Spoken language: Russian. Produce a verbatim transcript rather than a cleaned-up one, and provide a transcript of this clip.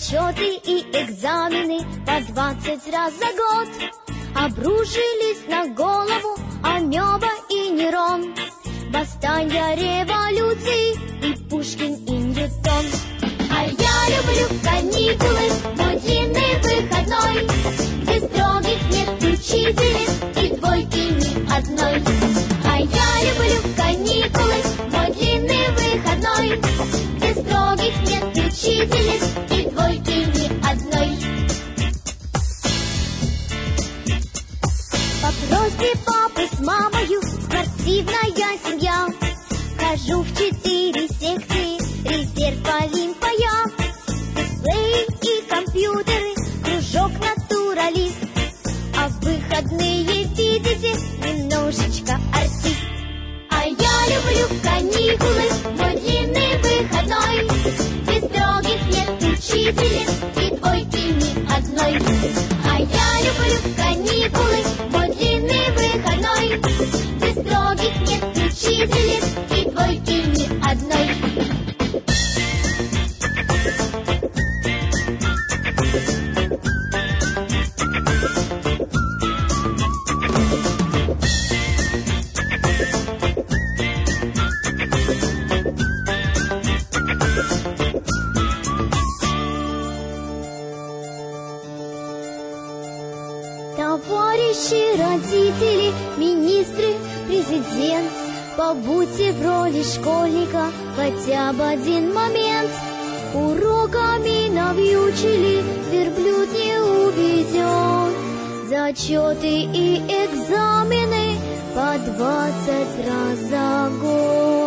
Зачеты и экзамены по двадцать раз за год обрушились на голову Амеба и Нерон. Восстания, революции и Пушкин, и Ньютон. А я люблю каникулы, мой длинный выходной, где строгих нет учительниц и двойки ни одной. А я люблю каникулы, мой длинный выходной, где строгих нет учительниц и двойки ни одной. По просьбе папы с мамою спортивная семья. Хожу в четыре секции, резерв Олимпа я. Дисплеи и компьютеры, кружок натуралист. А в выходные, видите, немножечко артист. А я люблю каникулы, мой длинный выходной, где строгих нет учительниц и двойки ни одной. А я люблю каникулы, мой длинный выходной, где строгих нет учительниц и двойки ни одной. Товарищи родители, министры, президент, побудьте в роли школьника хотя бы один момент. Уроками навьючили, верблюд не уведет. Зачеты и экзамены по двадцать раз за год.